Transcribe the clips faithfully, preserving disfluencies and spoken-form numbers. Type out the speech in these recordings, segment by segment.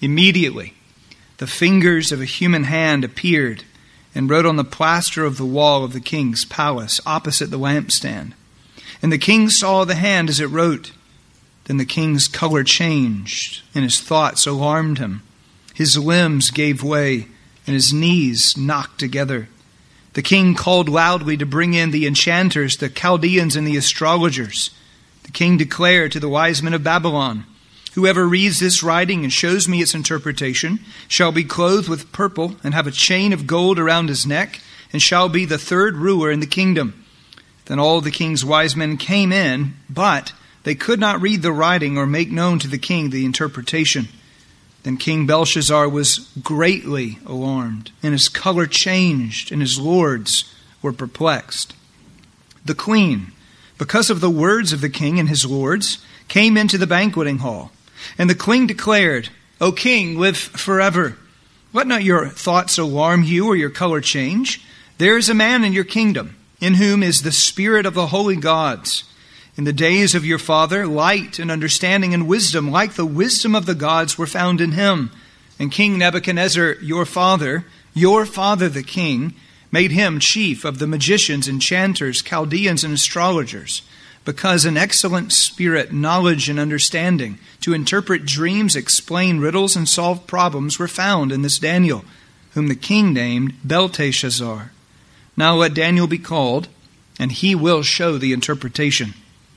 Immediately, the fingers of a human hand appeared and wrote on the plaster of the wall of the king's palace opposite the lampstand. And the king saw the hand as it wrote. Then the king's color changed, and his thoughts alarmed him. His limbs gave way, and his knees knocked together. The king called loudly to bring in the enchanters, the Chaldeans, and the astrologers. The king declared to the wise men of Babylon, "Whoever reads this writing and shows me its interpretation shall be clothed with purple and have a chain of gold around his neck, and shall be the third ruler in the kingdom." Then all the king's wise men came in, but they could not read the writing or make known to the king the interpretation. Then King Belshazzar was greatly alarmed, and his color changed, and his lords were perplexed. The queen, because of the words of the king and his lords, came into the banqueting hall. And the queen declared, "O king, live forever. Let not your thoughts alarm you or your color change. There is a man in your kingdom, in whom is the spirit of the holy gods. In the days of your father, light and understanding and wisdom, like the wisdom of the gods, were found in him. And King Nebuchadnezzar, your father, your father the king, made him chief of the magicians, enchanters, Chaldeans, and astrologers, because an excellent spirit, knowledge, and understanding, to interpret dreams, explain riddles, and solve problems were found in this Daniel, whom the king named Belteshazzar. Now let Daniel be called, and he will show the interpretation."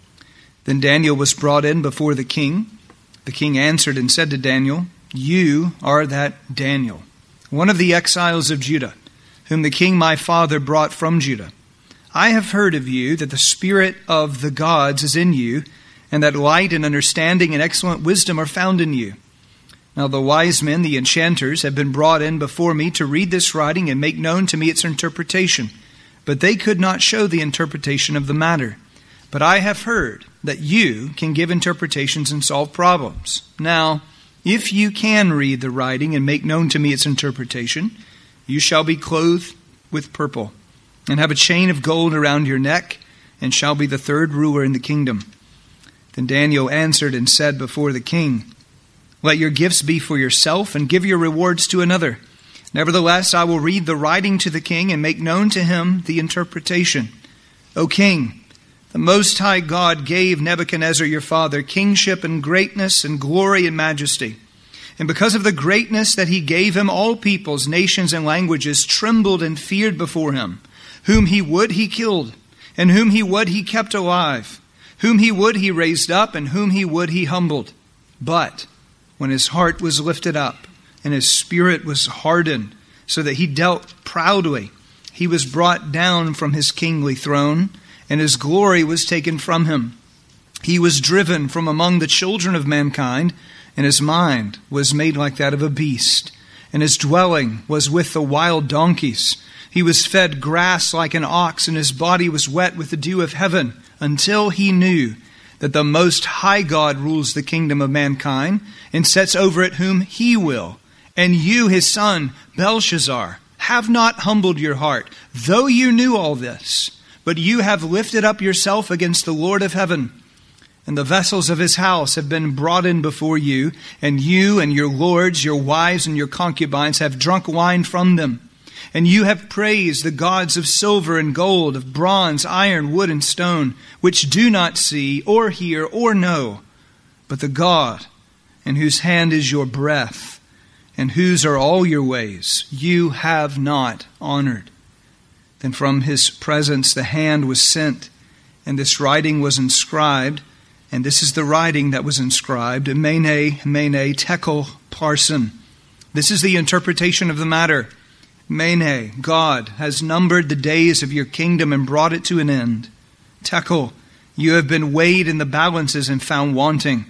Then Daniel was brought in before the king. The king answered and said to Daniel, "You are that Daniel, one of the exiles of Judah, whom the king my father brought from Judah. I have heard of you that the spirit of the gods is in you, and that light and understanding and excellent wisdom are found in you. Now the wise men, the enchanters, have been brought in before me to read this writing and make known to me its interpretation. But they could not show the interpretation of the matter. But I have heard that you can give interpretations and solve problems. Now, if you can read the writing and make known to me its interpretation, you shall be clothed with purple, and have a chain of gold around your neck, and shall be the third ruler in the kingdom." Then Daniel answered and said before the king, "Let your gifts be for yourself, and give your rewards to another. Nevertheless, I will read the writing to the king and make known to him the interpretation. O king, the Most High God gave Nebuchadnezzar your father kingship and greatness and glory and majesty. And because of the greatness that he gave him, all peoples, nations, and languages trembled and feared before him. Whom he would, he killed, and whom he would, he kept alive. Whom he would, he raised up, and whom he would, he humbled. But when his heart was lifted up, and his spirit was hardened, so that he dealt proudly, he was brought down from his kingly throne, and his glory was taken from him. He was driven from among the children of mankind, and his mind was made like that of a beast, and his dwelling was with the wild donkeys. He was fed grass like an ox, and his body was wet with the dew of heaven, until he knew that the Most High God rules the kingdom of mankind, and sets over it whom he will. And you, his son, Belshazzar, have not humbled your heart, though you knew all this. But you have lifted up yourself against the Lord of heaven. And the vessels of his house have been brought in before you, and you and your lords, your wives, and your concubines have drunk wine from them. And you have praised the gods of silver and gold, of bronze, iron, wood, and stone, which do not see, or hear, or know, but the God in whose hand is your breath, and whose are all your ways, you have not honored. Then from his presence the hand was sent, and this writing was inscribed, and this is the writing that was inscribed, Mene, Mene, Tekel, Parsin. This is the interpretation of the matter. Mene, God has numbered the days of your kingdom and brought it to an end. Tekel, you have been weighed in the balances and found wanting.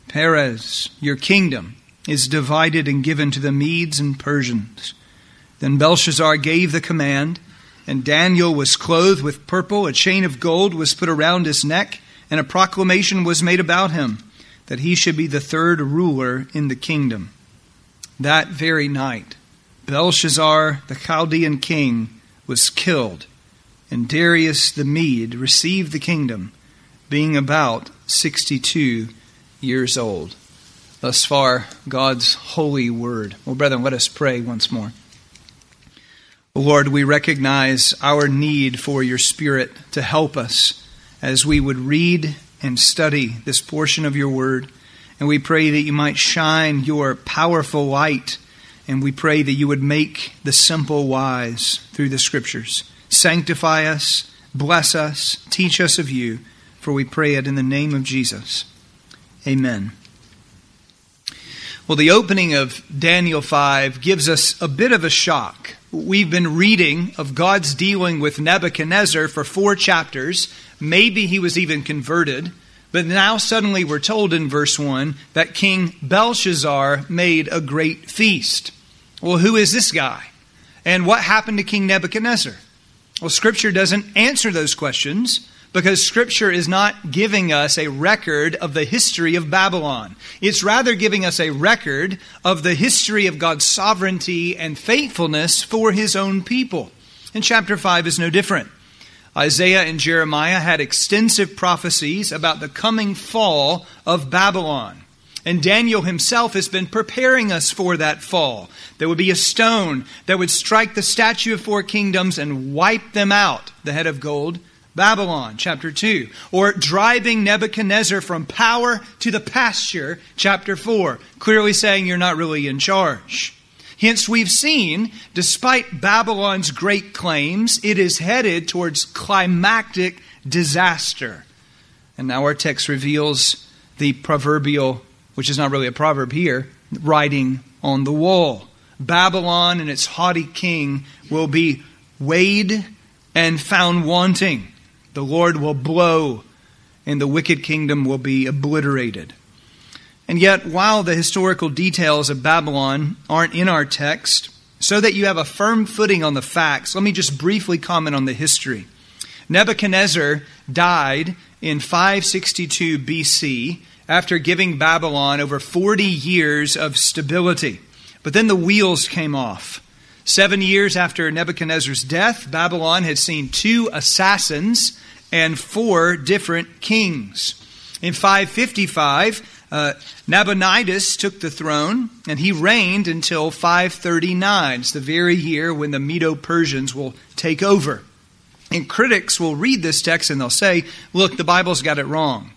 Peres, your kingdom is divided and given to the Medes and Persians. Then Belshazzar gave the command, and Daniel was clothed with purple, a chain of gold was put around his neck, and a proclamation was made about him, that he should be the third ruler in the kingdom. That very night, Belshazzar, the Chaldean king, was killed, and Darius the Mede received the kingdom, being about sixty-two years old. Thus far, God's holy word. Well, brethren, let us pray once more. Lord, we recognize our need for your Spirit to help us as we would read and study this portion of your word. And we pray that you might shine your powerful light. And we pray that you would make the simple wise through the Scriptures. Sanctify us, bless us, teach us of you. For we pray it in the name of Jesus. Amen. Well, the opening of Daniel five gives us a bit of a shock. We've been reading of God's dealing with Nebuchadnezzar for four chapters. Maybe he was even converted. But now suddenly we're told in verse one that King Belshazzar made a great feast. Well, who is this guy? And what happened to King Nebuchadnezzar? Well, Scripture doesn't answer those questions because Scripture is not giving us a record of the history of Babylon. It's rather giving us a record of the history of God's sovereignty and faithfulness for His own people. And chapter five is no different. Isaiah and Jeremiah had extensive prophecies about the coming fall of Babylon. And Daniel himself has been preparing us for that fall. There would be a stone that would strike the statue of four kingdoms and wipe them out, the head of gold, Babylon, chapter two. Or driving Nebuchadnezzar from power to the pasture, chapter four. Clearly saying you're not really in charge. Hence we've seen, despite Babylon's great claims, it is headed towards climactic disaster. And now our text reveals the proverbial, which is not really a proverb here, writing on the wall. Babylon and its haughty king will be weighed and found wanting. The Lord will blow and the wicked kingdom will be obliterated. And yet, while the historical details of Babylon aren't in our text, so that you have a firm footing on the facts, let me just briefly comment on the history. Nebuchadnezzar died in five sixty-two B C after giving Babylon over forty years of stability. But then the wheels came off. Seven years after Nebuchadnezzar's death, Babylon had seen two assassins and four different kings. In five fifty-five, uh, Nabonidus took the throne, and he reigned until five thirty-nine. It's the very year when the Medo-Persians will take over. And critics will read this text and they'll say, look, the Bible's got it wrong.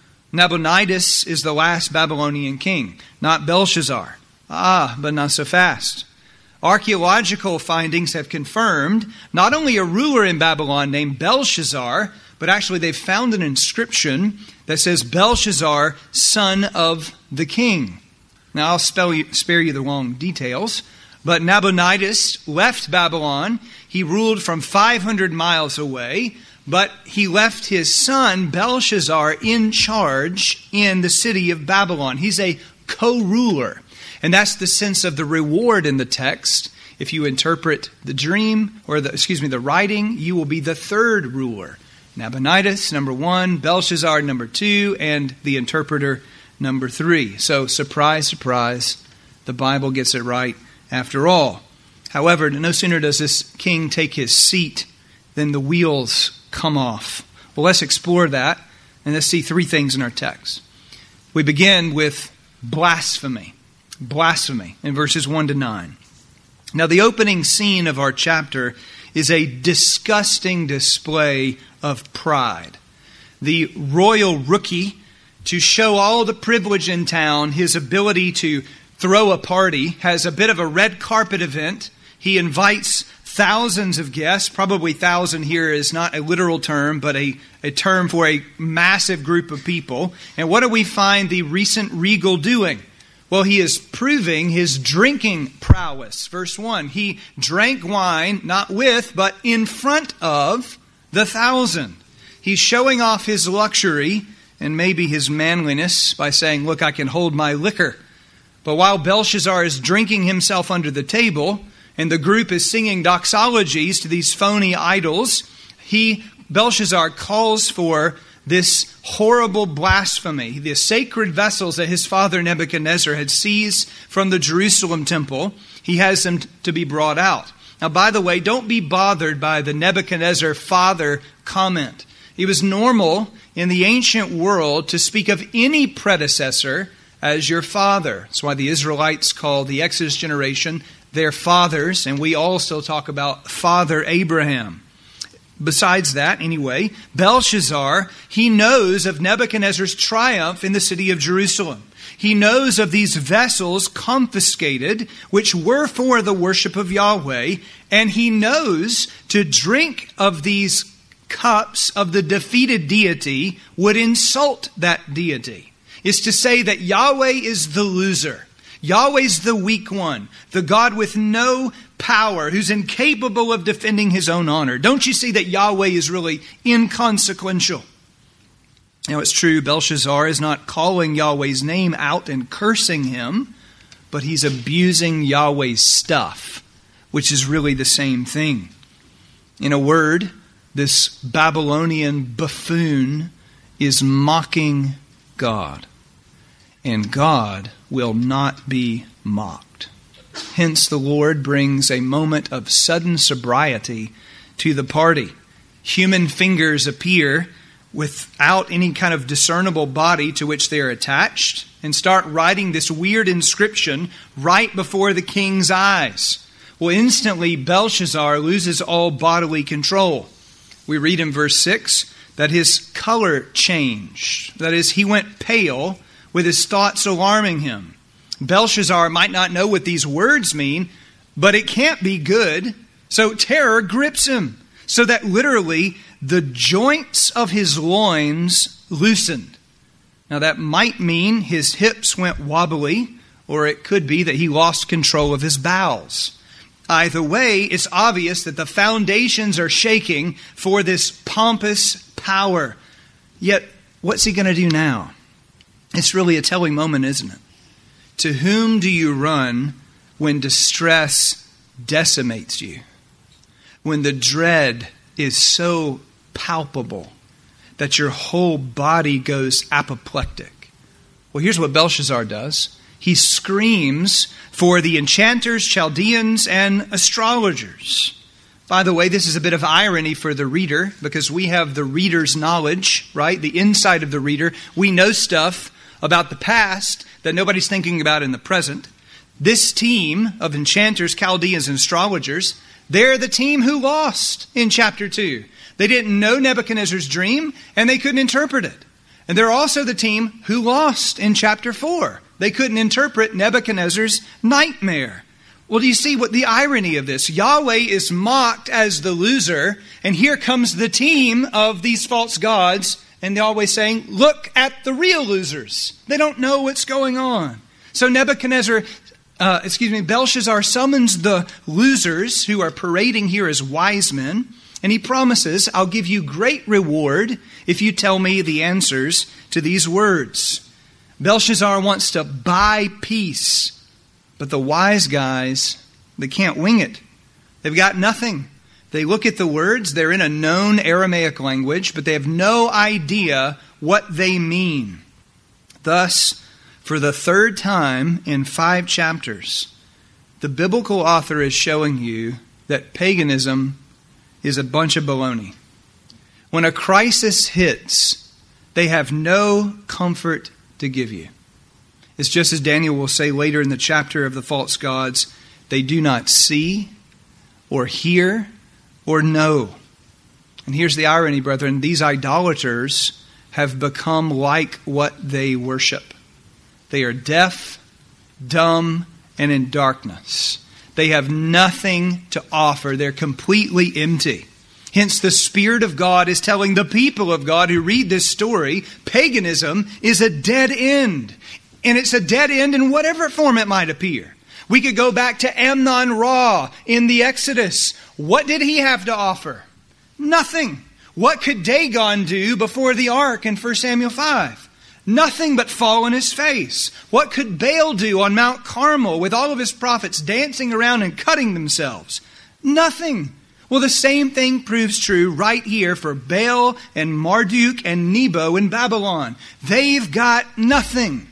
Nabonidus is the last Babylonian king, not Belshazzar. Ah, but not so fast. Archaeological findings have confirmed not only a ruler in Babylon named Belshazzar, but actually they've found an inscription that says Belshazzar, son of the king. Now I'll spell you, spare you the long details, but Nabonidus left Babylon. He ruled from five hundred miles away, but he left his son Belshazzar in charge in the city of Babylon. He's a co-ruler. And that's the sense of the reward in the text. If you interpret the dream, or the, excuse me, the writing, you will be the third ruler. Nabonidus, number one, Belshazzar, number two, and the interpreter, number three. So, surprise, surprise, the Bible gets it right after all. However, no sooner does this king take his seat than the wheels come off. Well, let's explore that, and let's see three things in our text. We begin with blasphemy. Blasphemy in verses one to nine. Now, the opening scene of our chapter is a disgusting display of pride. The royal rookie, to show all the privilege in town, his ability to throw a party, has a bit of a red carpet event. He invites thousands of guests. Probably thousand here is not a literal term, but a, a term for a massive group of people. And what do we find the recent regal doing? Well, he is proving his drinking prowess. Verse one, he drank wine, not with, but in front of the thousand. He's showing off his luxury and maybe his manliness by saying, look, I can hold my liquor. But while Belshazzar is drinking himself under the table, and the group is singing doxologies to these phony idols, he, Belshazzar, calls for this horrible blasphemy. The sacred vessels that his father Nebuchadnezzar had seized from the Jerusalem temple, he has them to be brought out. Now, by the way, don't be bothered by the Nebuchadnezzar father comment. It was normal in the ancient world to speak of any predecessor as your father. That's why the Israelites call the Exodus generation their fathers, and we all still talk about Father Abraham. Besides that, anyway, Belshazzar, he knows of Nebuchadnezzar's triumph in the city of Jerusalem. He knows of these vessels confiscated, which were for the worship of Yahweh, and he knows to drink of these cups of the defeated deity would insult that deity. Is to say that Yahweh is the loser. Yahweh's the weak one, the God with no power, who's incapable of defending his own honor. Don't you see that Yahweh is really inconsequential? Now it's true, Belshazzar is not calling Yahweh's name out and cursing him, but he's abusing Yahweh's stuff, which is really the same thing. In a word, this Babylonian buffoon is mocking God. And God will not be mocked. Hence the Lord brings a moment of sudden sobriety to the party. Human fingers appear without any kind of discernible body to which they are attached and start writing this weird inscription right before the king's eyes. Well, instantly Belshazzar loses all bodily control. We read in verse six that his color changed. That is, he went pale, with his thoughts alarming him. Belshazzar might not know what these words mean, but it can't be good. So terror grips him, so that literally the joints of his loins loosened. Now that might mean his hips went wobbly, or it could be that he lost control of his bowels. Either way, it's obvious that the foundations are shaking for this pompous power. Yet, what's he going to do now? It's really a telling moment, isn't it? To whom do you run when distress decimates you? When the dread is so palpable that your whole body goes apoplectic. Well, here's what Belshazzar does. He screams for the enchanters, Chaldeans, and astrologers. By the way, this is a bit of irony for the reader, because we have the reader's knowledge, right? The insight of the reader. We know stuff about the past that nobody's thinking about in the present. This team of enchanters, Chaldeans, and astrologers, they're the team who lost in chapter two. They didn't know Nebuchadnezzar's dream, and they couldn't interpret it. And they're also the team who lost in chapter four. They couldn't interpret Nebuchadnezzar's nightmare. Well, do you see what the irony of this? Yahweh is mocked as the loser, and here comes the team of these false gods, and they're always saying, look at the real losers. They don't know what's going on. So Nebuchadnezzar, uh, excuse me, Belshazzar summons the losers who are parading here as wise men, and he promises, I'll give you great reward if you tell me the answers to these words. Belshazzar wants to buy peace, but the wise guys, they can't wing it. They've got nothing. They look at the words, they're in a known Aramaic language, but they have no idea what they mean. Thus, for the third time in five chapters, the biblical author is showing you that paganism is a bunch of baloney. When a crisis hits, they have no comfort to give you. It's just as Daniel will say later in the chapter of the false gods, they do not see or hear or know. And here's the irony, brethren. These idolaters have become like what they worship. They are deaf, dumb, and in darkness. They have nothing to offer. They're completely empty. Hence, the Spirit of God is telling the people of God who read this story, paganism is a dead end. And it's a dead end in whatever form it might appear. We could go back to Amnon-Ra in the Exodus. What did he have to offer? Nothing. What could Dagon do before the ark in First Samuel five? Nothing but fall on his face. What could Baal do on Mount Carmel with all of his prophets dancing around and cutting themselves? Nothing. Well, the same thing proves true right here for Baal and Marduk and Nebo in Babylon. They've got nothing.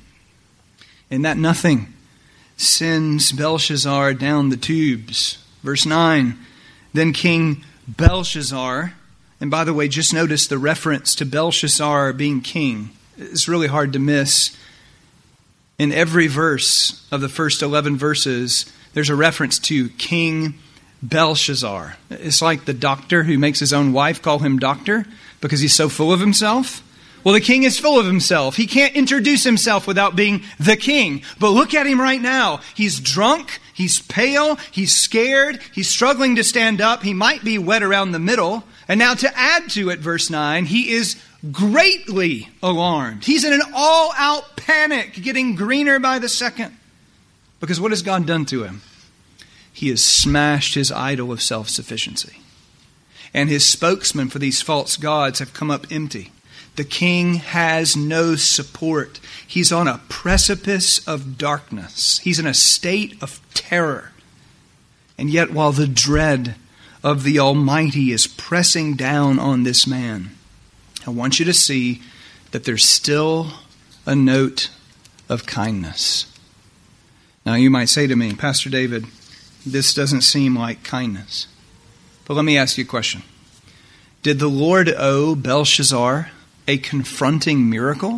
And that nothing sends Belshazzar down the tubes. Verse nine, then King Belshazzar, and by the way, just notice the reference to Belshazzar being king. It's really hard to miss. In every verse of the first eleven verses, there's a reference to King Belshazzar. It's like the doctor who makes his own wife call him doctor because he's so full of himself. Well, the king is full of himself. He can't introduce himself without being the king. But look at him right now. He's drunk. He's pale. He's scared. He's struggling to stand up. He might be wet around the middle. And now to add to it, verse nine, he is greatly alarmed. He's in an all-out panic, getting greener by the second. Because what has God done to him? He has smashed his idol of self-sufficiency. And his spokesmen for these false gods have come up empty. The king has no support. He's on a precipice of darkness. He's in a state of terror. And yet while the dread of the Almighty is pressing down on this man, I want you to see that there's still a note of kindness. Now you might say to me, Pastor David, this doesn't seem like kindness. But let me ask you a question. Did the Lord owe Belshazzar a confronting miracle?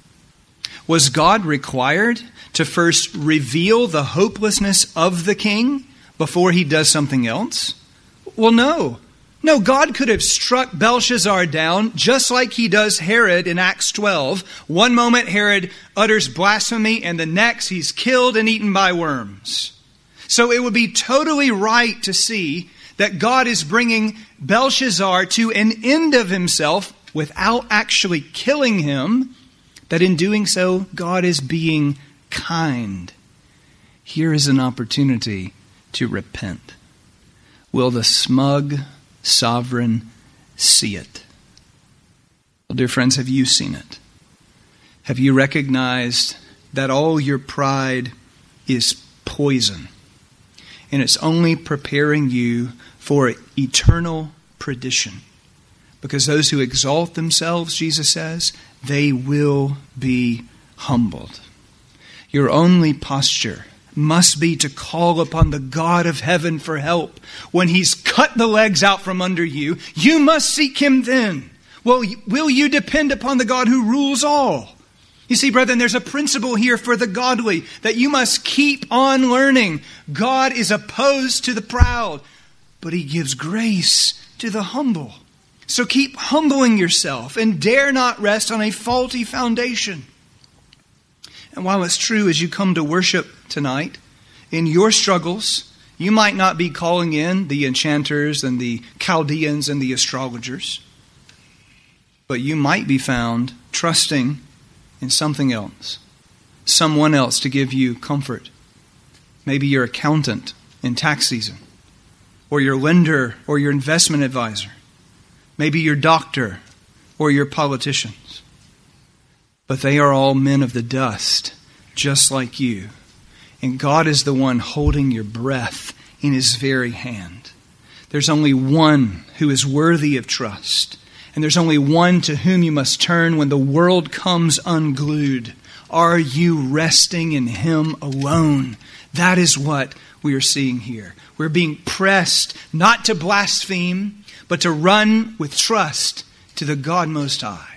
Was God required to first reveal the hopelessness of the king before he does something else? Well, no. No, God could have struck Belshazzar down just like he does Herod in Acts twelve. One moment Herod utters blasphemy and the next he's killed and eaten by worms. So it would be totally right to see that God is bringing Belshazzar to an end of himself without actually killing him, that in doing so, God is being kind. Here is an opportunity to repent. Will the smug sovereign see it? Well, dear friends, have you seen it? Have you recognized that all your pride is poison, and it's only preparing you for eternal perdition? Because those who exalt themselves, Jesus says, they will be humbled. Your only posture must be to call upon the God of heaven for help. When he's cut the legs out from under you, you must seek him then. Well, will you depend upon the God who rules all? You see, brethren, there's a principle here for the godly that you must keep on learning. God is opposed to the proud, but he gives grace to the humble. So keep humbling yourself and dare not rest on a faulty foundation. And while it's true as you come to worship tonight, in your struggles, you might not be calling in the enchanters and the Chaldeans and the astrologers, but you might be found trusting in something else, someone else to give you comfort. Maybe your accountant in tax season, or your lender or your investment advisor. Maybe your doctor or your politicians. But they are all men of the dust, just like you. And God is the one holding your breath in his very hand. There's only one who is worthy of trust. And there's only one to whom you must turn when the world comes unglued. Are you resting in him alone? That is what we are seeing here. We're being pressed not to blaspheme, but to run with trust to the God Most High.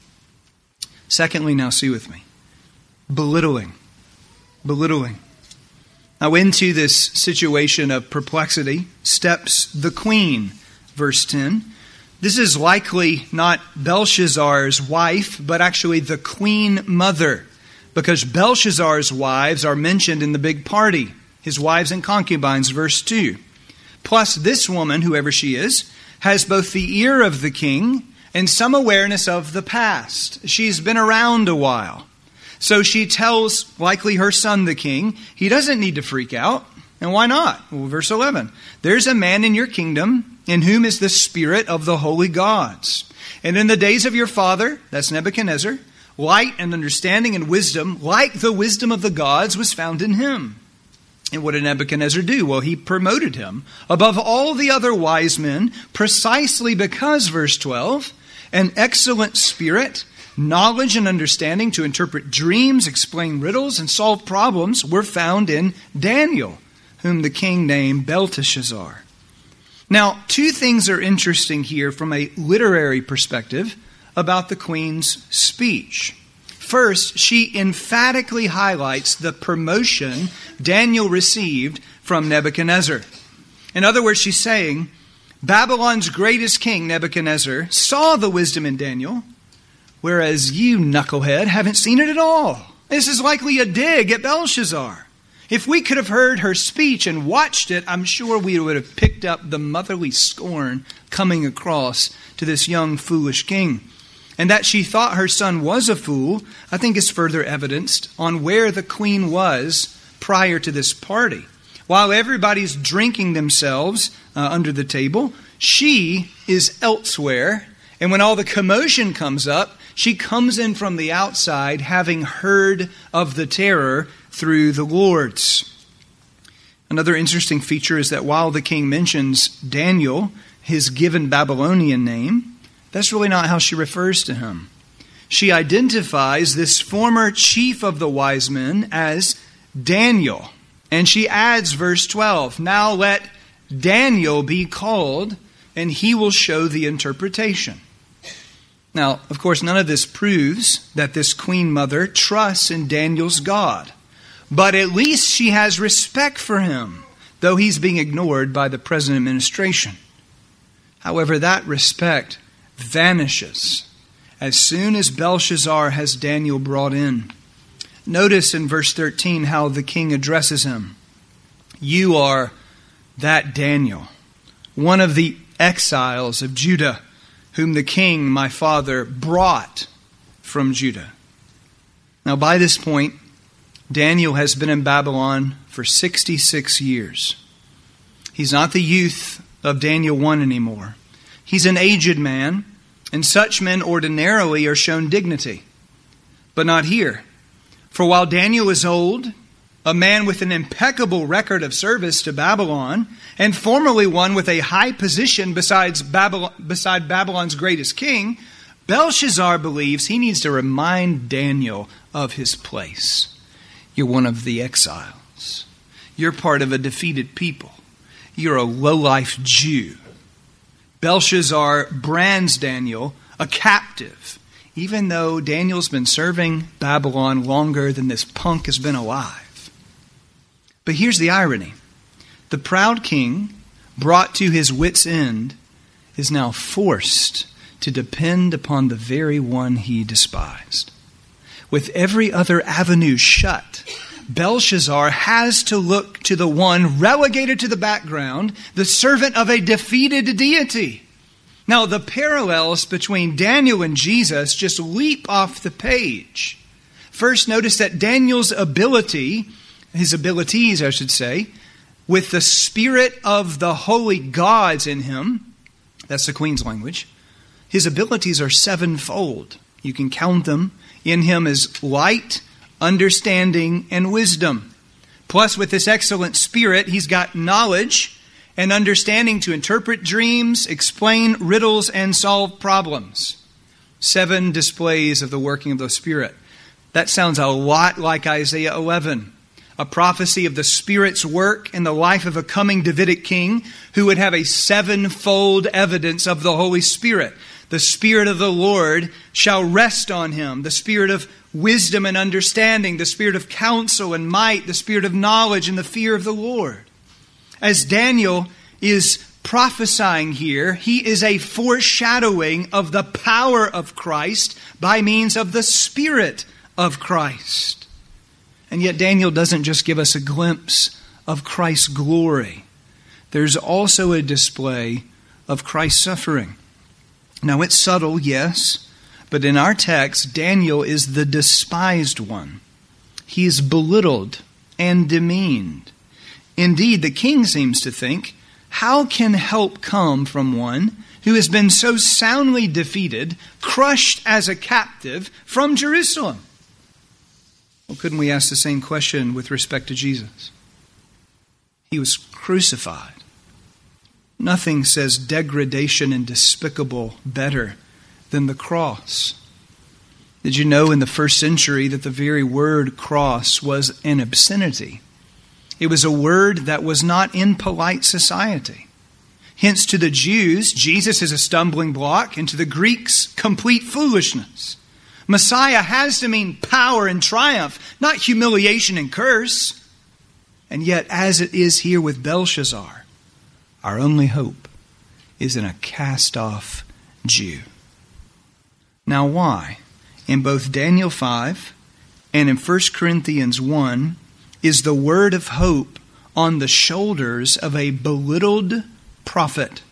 Secondly, now see with me, belittling. Belittling. Now into this situation of perplexity steps the queen, verse ten. This is likely not Belshazzar's wife, but actually the queen mother, because Belshazzar's wives are mentioned in the big party, his wives and concubines, verse two. Plus this woman, whoever she is, has both the ear of the king and some awareness of the past. She's been around a while. So she tells likely her son, the king, he doesn't need to freak out. And why not? Well, verse eleven, there's a man in your kingdom in whom is the spirit of the holy gods. And in the days of your father, that's Nebuchadnezzar, light and understanding and wisdom, like the wisdom of the gods, was found in him. And what did Nebuchadnezzar do? Well, he promoted him above all the other wise men, precisely because, verse twelve, an excellent spirit, knowledge and understanding to interpret dreams, explain riddles, and solve problems were found in Daniel, whom the king named Belteshazzar. Now, two things are interesting here from a literary perspective about the queen's speech. First, she emphatically highlights the promotion Daniel received from Nebuchadnezzar. In other words, she's saying, Babylon's greatest king, Nebuchadnezzar, saw the wisdom in Daniel, whereas you, knucklehead, haven't seen it at all. This is likely a dig at Belshazzar. If we could have heard her speech and watched it, I'm sure we would have picked up the motherly scorn coming across to this young, foolish king. And that she thought her son was a fool, I think is further evidenced on where the queen was prior to this party. While everybody's drinking themselves uh, under the table, she is elsewhere. And when all the commotion comes up, she comes in from the outside, having heard of the terror through the lords. Another interesting feature is that while the king mentions Daniel, his given Babylonian name, that's really not how she refers to him. She identifies this former chief of the wise men as Daniel. And she adds verse twelve, now let Daniel be called, and he will show the interpretation. Now, of course, none of this proves that this queen mother trusts in Daniel's God. But at least she has respect for him, though he's being ignored by the present administration. However, that respect vanishes as soon as Belshazzar has Daniel brought in. Notice in verse thirteen how the king addresses him. You are that Daniel, one of the exiles of Judah, whom the king, my father, brought from Judah. Now, by this point, Daniel has been in Babylon for sixty-six years. He's not the youth of Daniel one anymore. He's an aged man, and such men ordinarily are shown dignity. But not here. For while Daniel is old, a man with an impeccable record of service to Babylon, and formerly one with a high position besides Babylon, beside Babylon's greatest king, Belshazzar believes he needs to remind Daniel of his place. You're one of the exiles. You're part of a defeated people. You're a low-life Jew. Belshazzar brands Daniel a captive, even though Daniel's been serving Babylon longer than this punk has been alive. But here's the irony. The proud king, brought to his wit's end, is now forced to depend upon the very one he despised. With every other avenue shut, Belshazzar has to look to the one relegated to the background, the servant of a defeated deity. Now, the parallels between Daniel and Jesus just leap off the page. First, notice that Daniel's ability, his abilities, I should say, with the spirit of the holy gods in him, that's the Queen's language, his abilities are sevenfold. You can count them. In him is light, understanding, and wisdom. Plus, with this excellent spirit, he's got knowledge and understanding to interpret dreams, explain riddles, and solve problems. Seven displays of the working of the Spirit. That sounds a lot like Isaiah eleven, a prophecy of the Spirit's work in the life of a coming Davidic king who would have a sevenfold evidence of the Holy Spirit. The Spirit of the Lord shall rest on him. The Spirit of wisdom and understanding, the Spirit of counsel and might, the Spirit of knowledge and the fear of the Lord. As Daniel is prophesying here, he is a foreshadowing of the power of Christ by means of the Spirit of Christ. And yet Daniel doesn't just give us a glimpse of Christ's glory. There's also a display of Christ's suffering. Now, it's subtle, yes, but in our text, Daniel is the despised one. He is belittled and demeaned. Indeed, the king seems to think, how can help come from one who has been so soundly defeated, crushed as a captive from Jerusalem? Well, couldn't we ask the same question with respect to Jesus? He was crucified. Nothing says degradation and despicable better than the cross. Did you know in the first century that the very word cross was an obscenity? It was a word that was not in polite society. Hence, to the Jews, Jesus is a stumbling block, and to the Greeks, complete foolishness. Messiah has to mean power and triumph, not humiliation and curse. And yet, as it is here with Belshazzar, our only hope is in a cast-off Jew. Now why? In both Daniel five and in First Corinthians one is the word of hope on the shoulders of a belittled prophet.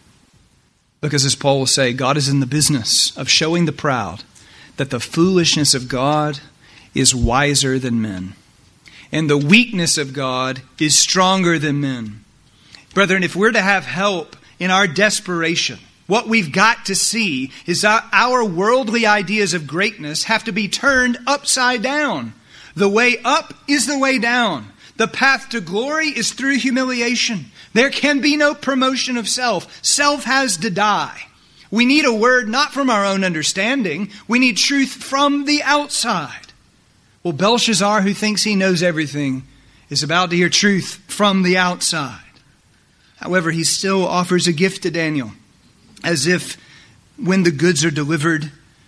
Because as Paul will say, God is in the business of showing the proud that the foolishness of God is wiser than men, and the weakness of God is stronger than men. Brethren, if we're to have help in our desperation, what we've got to see is that our worldly ideas of greatness have to be turned upside down. The way up is the way down. The path to glory is through humiliation. There can be no promotion of self. Self has to die. We need a word not from our own understanding. We need truth from the outside. Well, Belshazzar, who thinks he knows everything, is about to hear truth from the outside. However, he still offers a gift to Daniel, as if when the goods are delivered,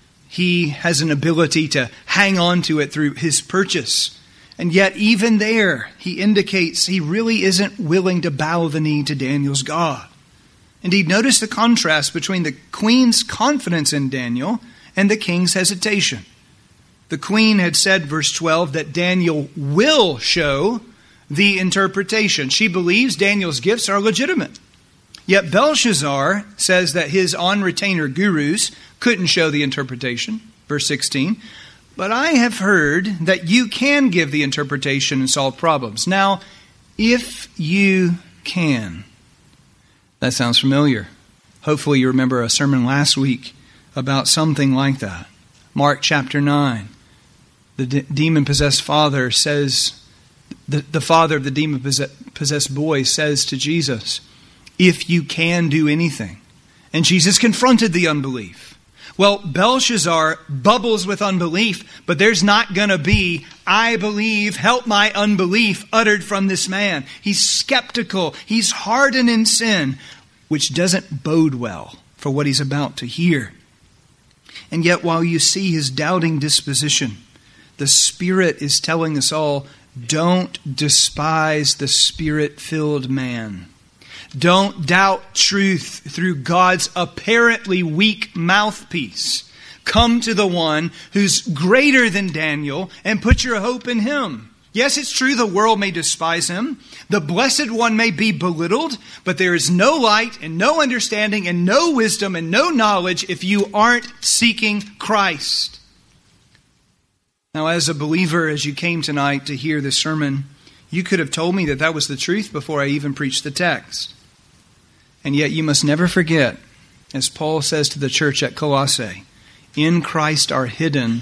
he has an ability to hang on to it through his purchase. And yet even there, he indicates he really isn't willing to bow the knee to Daniel's God. Indeed, notice the contrast between the queen's confidence in Daniel and the king's hesitation. The queen had said, verse twelve, that Daniel will show the interpretation. She believes Daniel's gifts are legitimate. Yet Belshazzar says that his on-retainer gurus couldn't show the interpretation. Verse sixteen, but I have heard that you can give the interpretation and solve problems. Now, if you can. That sounds familiar. Hopefully you remember a sermon last week about something like that. Mark chapter nine. The de- demon-possessed father says, the, the father of the demon-possessed boy says to Jesus, if you can do anything. And Jesus confronted the unbelief. Well, Belshazzar bubbles with unbelief, but there's not going to be, I believe, help my unbelief, uttered from this man. He's skeptical. He's hardened in sin, which doesn't bode well for what he's about to hear. And yet, while you see his doubting disposition, the Spirit is telling us all, don't despise the Spirit-filled man. Don't doubt truth through God's apparently weak mouthpiece. Come to the one who's greater than Daniel and put your hope in him. Yes, it's true the world may despise him. The blessed one may be belittled, but there is no light and no understanding and no wisdom and no knowledge if you aren't seeking Christ. Now, as a believer, as you came tonight to hear this sermon, you could have told me that that was the truth before I even preached the text. And yet you must never forget, as Paul says to the church at Colossae, in Christ are hidden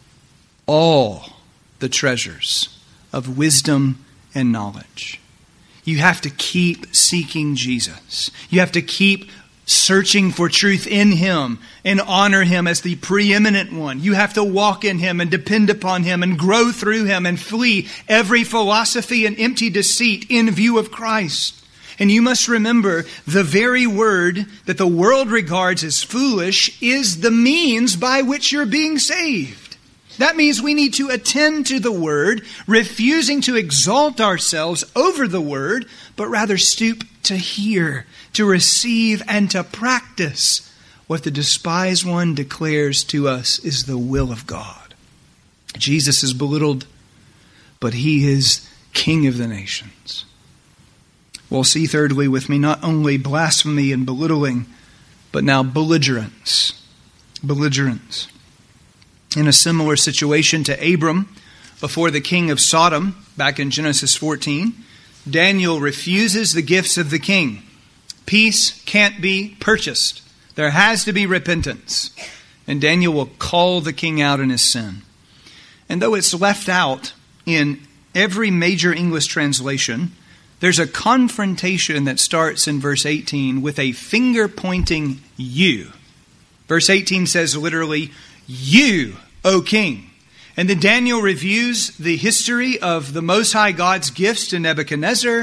all the treasures of wisdom and knowledge. You have to keep seeking Jesus. You have to keep searching for truth in Him and honor Him as the preeminent one. You have to walk in Him and depend upon Him and grow through Him and flee every philosophy and empty deceit in view of Christ. And you must remember, the very word that the world regards as foolish is the means by which you're being saved. That means we need to attend to the word, refusing to exalt ourselves over the word, but rather stoop to hear, to receive, and to practice what the despised one declares to us is the will of God. Jesus is belittled, but He is King of the nations. Well, see thirdly with me, not only blasphemy and belittling, but now belligerence. Belligerence. In a similar situation to Abram before the king of Sodom, back in Genesis fourteen, Daniel refuses the gifts of the king. Peace can't be purchased. There has to be repentance. And Daniel will call the king out in his sin. And though it's left out in every major English translation, there's a confrontation that starts in verse eighteen with a finger pointing you. Verse eighteen says literally, you, O king. And then Daniel reviews the history of the Most High God's gifts to Nebuchadnezzar,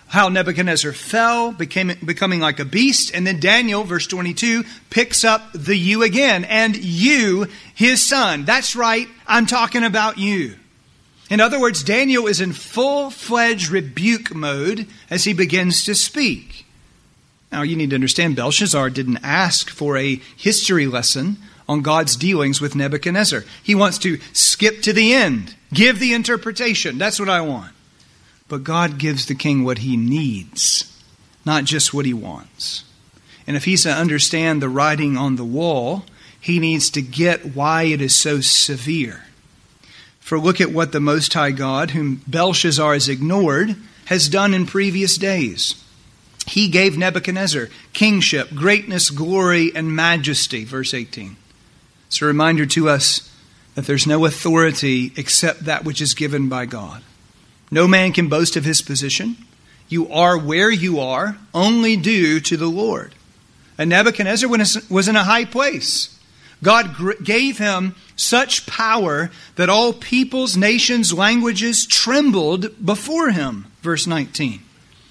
how Nebuchadnezzar fell, became, becoming like a beast. And then Daniel, verse twenty-two, picks up the you again. And you, his son. That's right, I'm talking about you. In other words, Daniel is in full-fledged rebuke mode as he begins to speak. Now, you need to understand, Belshazzar didn't ask for a history lesson on God's dealings with Nebuchadnezzar. He wants to skip to the end, give the interpretation. That's what I want. But God gives the king what he needs, not just what he wants. And if he's to understand the writing on the wall, he needs to get why it is so severe. For look at what the Most High God, whom Belshazzar has ignored, has done in previous days. He gave Nebuchadnezzar kingship, greatness, glory, and majesty. Verse eighteen. It's a reminder to us that there's no authority except that which is given by God. No man can boast of his position. You are where you are only due to the Lord. And Nebuchadnezzar was in a high place. God gave him such power that all peoples, nations, languages trembled before him. Verse nineteen.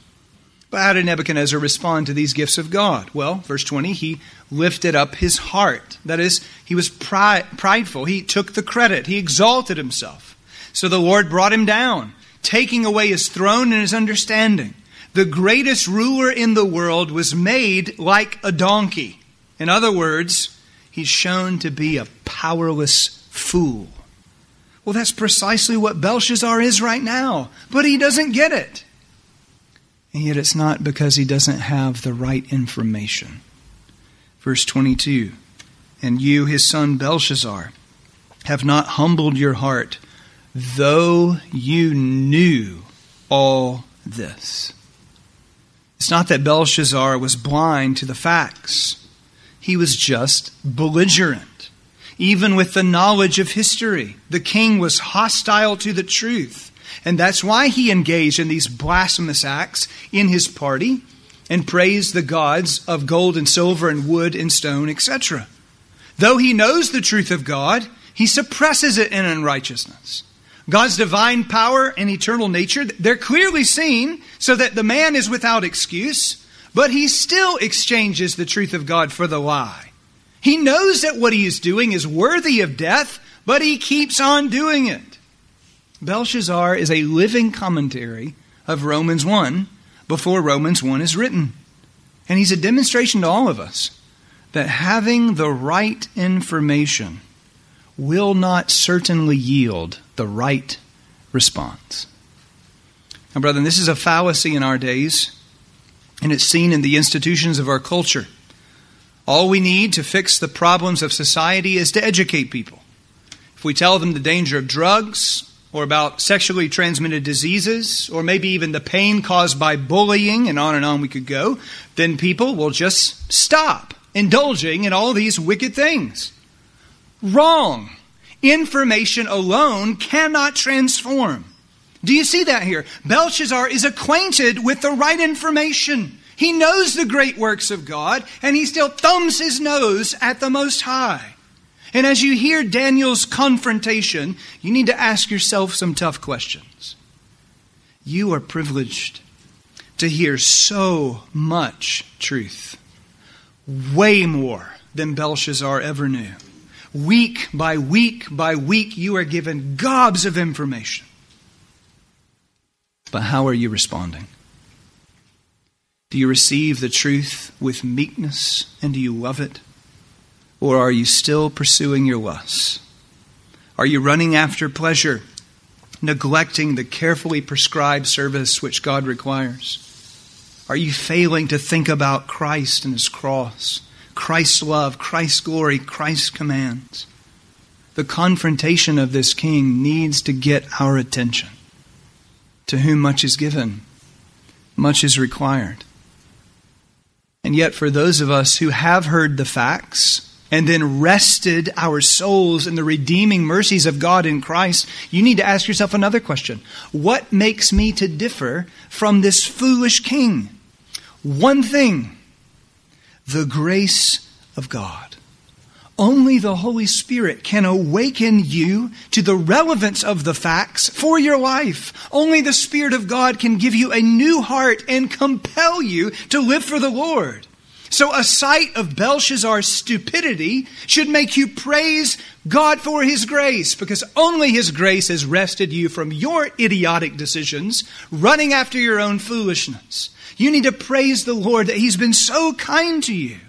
But how did Nebuchadnezzar respond to these gifts of God? Well, verse twenty, he lifted up his heart. That is, he was pride, prideful. He took the credit. He exalted himself. So the Lord brought him down, taking away his throne and his understanding. The greatest ruler in the world was made like a donkey. In other words, he's shown to be a powerless fool. Well, that's precisely what Belshazzar is right now, but he doesn't get it. And yet it's not because he doesn't have the right information. Verse twenty-two, and you, his son Belshazzar, have not humbled your heart, though you knew all this. It's not that Belshazzar was blind to the facts. He was just belligerent. Even with the knowledge of history, the king was hostile to the truth. And that's why he engaged in these blasphemous acts in his party and praised the gods of gold and silver and wood and stone, et cetera. Though he knows the truth of God, he suppresses it in unrighteousness. God's divine power and eternal nature, they're clearly seen so that the man is without excuse, but he still exchanges the truth of God for the lie. He knows that what he is doing is worthy of death, but he keeps on doing it. Belshazzar is a living commentary of Romans one before Romans one is written. And he's a demonstration to all of us that having the right information will not certainly yield the right response. Now, brethren, this is a fallacy in our days, and it's seen in the institutions of our culture. All we need to fix the problems of society is to educate people. If we tell them the danger of drugs, or about sexually transmitted diseases, or maybe even the pain caused by bullying, and on and on we could go, then people will just stop indulging in all these wicked things. Wrong. Information alone cannot transform. Do you see that here? Belshazzar is acquainted with the right information. He knows the great works of God, and he still thumbs his nose at the Most High. And as you hear Daniel's confrontation, you need to ask yourself some tough questions. You are privileged to hear so much truth, way more than Belshazzar ever knew. Week by week by week, you are given gobs of information. But how are you responding? Do you receive the truth with meekness, and do you love it? Or are you still pursuing your lusts? Are you running after pleasure, neglecting the carefully prescribed service which God requires? Are you failing to think about Christ and his cross, Christ's love, Christ's glory, Christ's commands? The confrontation of this king needs to get our attention. To whom much is given, much is required. And yet for those of us who have heard the facts and then rested our souls in the redeeming mercies of God in Christ, you need to ask yourself another question. What makes me to differ from this foolish king? One thing: the grace of God. Only the Holy Spirit can awaken you to the relevance of the facts for your life. Only the Spirit of God can give you a new heart and compel you to live for the Lord. So a sight of Belshazzar's stupidity should make you praise God for His grace, because only His grace has wrested you from your idiotic decisions, running after your own foolishness. You need to praise the Lord that He's been so kind to you.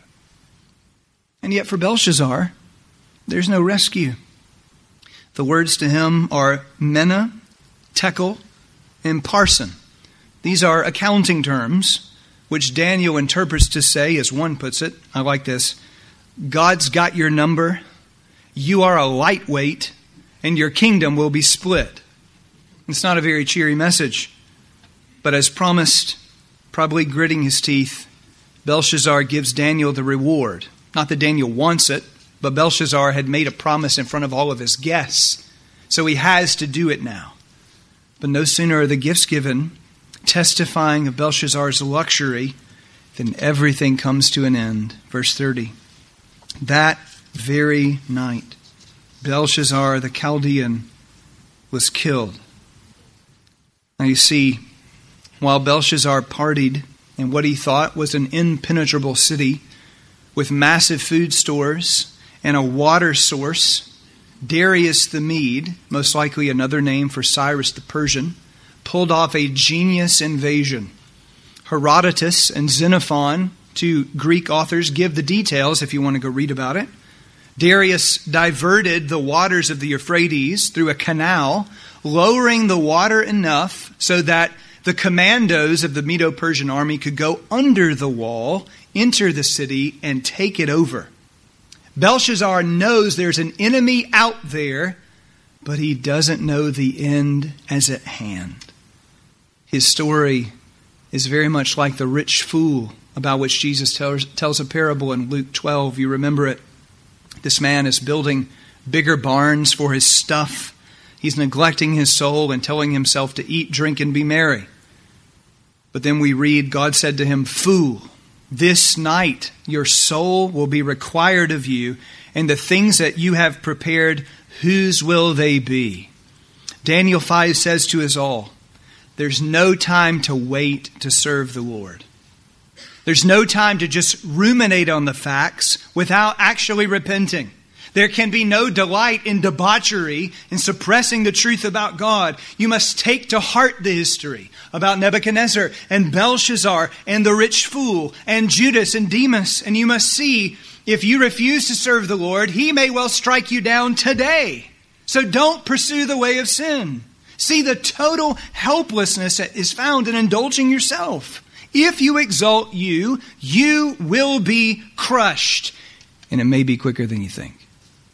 And yet for Belshazzar, there's no rescue. The words to him are Mena, Tekel, and Parsin. These are accounting terms, which Daniel interprets to say, as one puts it, I like this, God's got your number, you are a lightweight, and your kingdom will be split. It's not a very cheery message, but as promised, probably gritting his teeth, Belshazzar gives Daniel the reward. Not that Daniel wants it, but Belshazzar had made a promise in front of all of his guests, so he has to do it now. But no sooner are the gifts given, testifying of Belshazzar's luxury, than everything comes to an end. Verse thirty. That very night, Belshazzar the Chaldean was killed. Now you see, while Belshazzar partied in what he thought was an impenetrable city with massive food stores and a water source, Darius the Mede, most likely another name for Cyrus the Persian, pulled off a genius invasion. Herodotus and Xenophon, two Greek authors, give the details if you want to go read about it. Darius diverted the waters of the Euphrates through a canal, lowering the water enough so that the commandos of the Medo-Persian army could go under the wall, enter the city, and take it over. Belshazzar knows there's an enemy out there, but he doesn't know the end as at hand. His story is very much like the rich fool about which Jesus tells, tells a parable in Luke twelve. You remember it. This man is building bigger barns for his stuff. He's neglecting his soul and telling himself to eat, drink, and be merry. But then we read, God said to him, "Fool, this night your soul will be required of you, and the things that you have prepared, whose will they be?" Daniel five says to us all, there's no time to wait to serve the Lord. There's no time to just ruminate on the facts without actually repenting. There can be no delight in debauchery, in suppressing the truth about God. You must take to heart the history about Nebuchadnezzar and Belshazzar and the rich fool and Judas and Demas. And you must see, if you refuse to serve the Lord, He may well strike you down today. So don't pursue the way of sin. See the total helplessness that is found in indulging yourself. If you exalt you, you will be crushed. And it may be quicker than you think.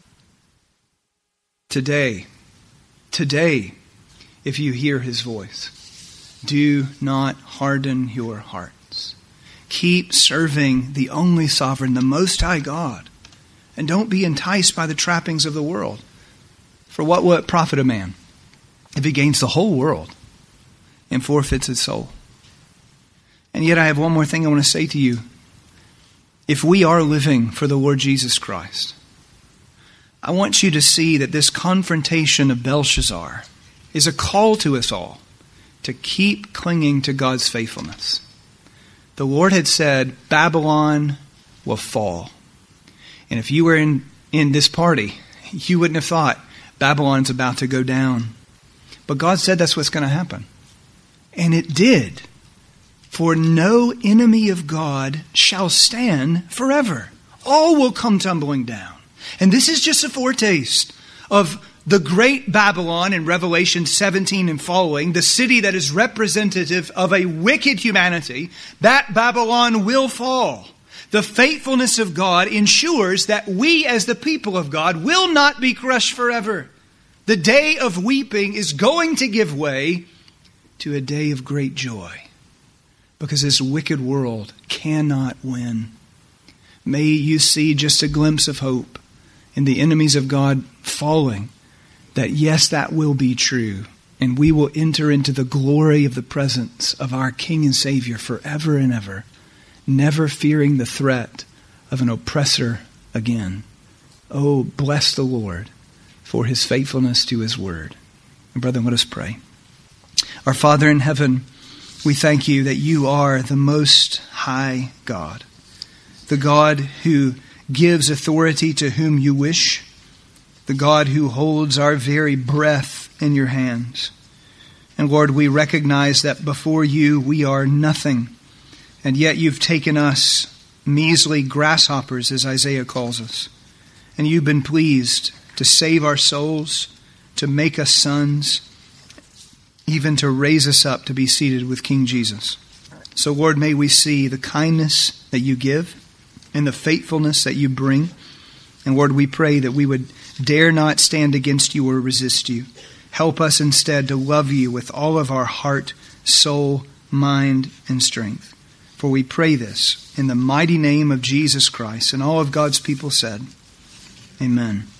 Today, today, if you hear His voice, do not harden your hearts. Keep serving the only sovereign, the Most High God. And don't be enticed by the trappings of the world. For what will it profit a man if he gains the whole world and forfeits his soul? And yet I have one more thing I want to say to you. If we are living for the Lord Jesus Christ, I want you to see that this confrontation of Belshazzar is a call to us all to keep clinging to God's faithfulness. The Lord had said, Babylon will fall. And if you were in, in this party, you wouldn't have thought Babylon's about to go down. But God said that's what's going to happen. And it did. For no enemy of God shall stand forever. All will come tumbling down. And this is just a foretaste of the great Babylon in Revelation seventeen and following, the city that is representative of a wicked humanity. That Babylon will fall. The faithfulness of God ensures that we as the people of God will not be crushed forever. The day of weeping is going to give way to a day of great joy, because this wicked world cannot win. May you see just a glimpse of hope in the enemies of God falling, that yes, that will be true, and we will enter into the glory of the presence of our King and Savior forever and ever, never fearing the threat of an oppressor again. Oh, bless the Lord for his faithfulness to his word. And brethren, let us pray. Our Father in heaven, we thank you that you are the most high God, the God who gives authority to whom you wish, the God who holds our very breath in your hands. And Lord, we recognize that before you we are nothing, and yet you've taken us measly grasshoppers, as Isaiah calls us, and you've been pleased to save our souls, to make us sons, even to raise us up to be seated with King Jesus. So Lord, may we see the kindness that you give and the faithfulness that you bring. And Lord, we pray that we would dare not stand against you or resist you. Help us instead to love you with all of our heart, soul, mind, and strength. For we pray this in the mighty name of Jesus Christ. And all of God's people said, Amen.